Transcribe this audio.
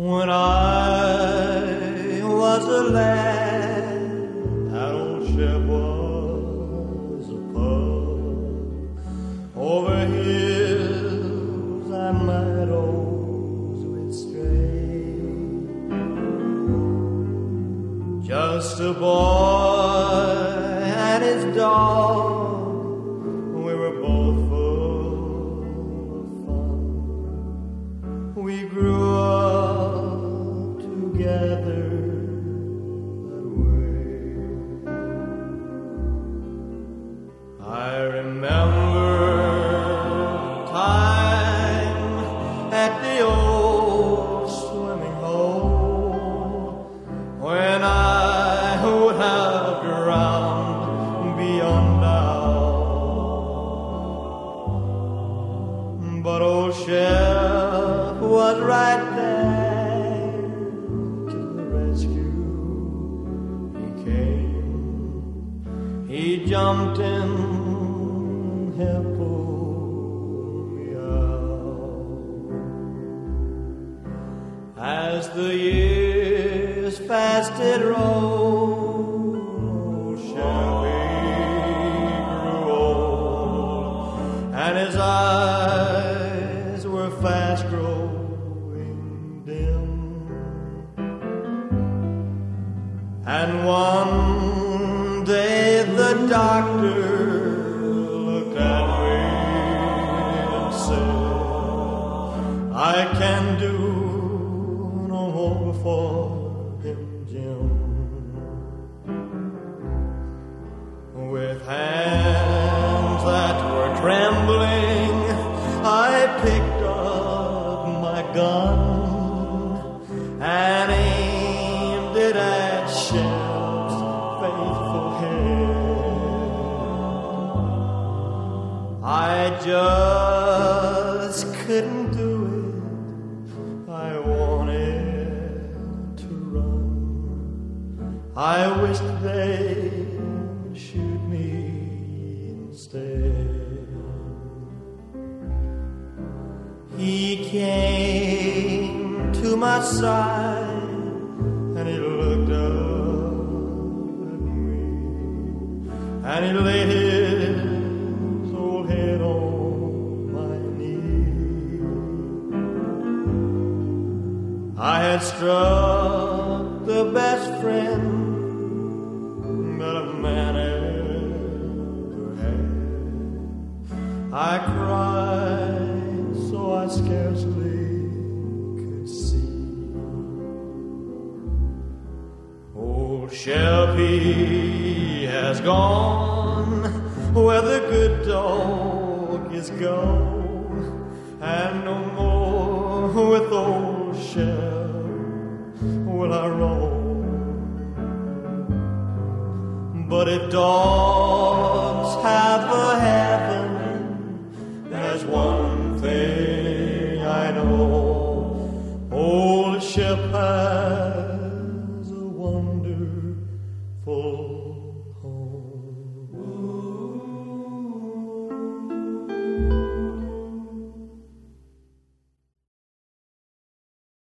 When I was a lad, that old ship was a pub. Over hills and meadows we'd stray, just a boy and his dog. We were both full of fun. We grew up together that way. I remember time at the old swimming hole when I would have drowned beyond doubt. But old Chef was right there to the rescue. He came, he jumped in, helped pull me out. As the years fast did roll, Chevy grew old, and his eyes were fast growing dim. And one day the doctor looked at me and said, I can do no more for him, Jim. With hands that were trembling, I picked up my gun and aimed it at Chef's faithful head. I just couldn't do it. I wanted to run. I wished they'd shoot me instead. He came to my side and he looked up at me and he laid his old head on my knee. I had struck the best friend that a man ever had. I cried so I scarcely could see. Old Shelby has gone where the good dog is gone, and no more with old Shell will I roam. But if dogs have a heaven, there's one thing I know: old Shep has a wonderful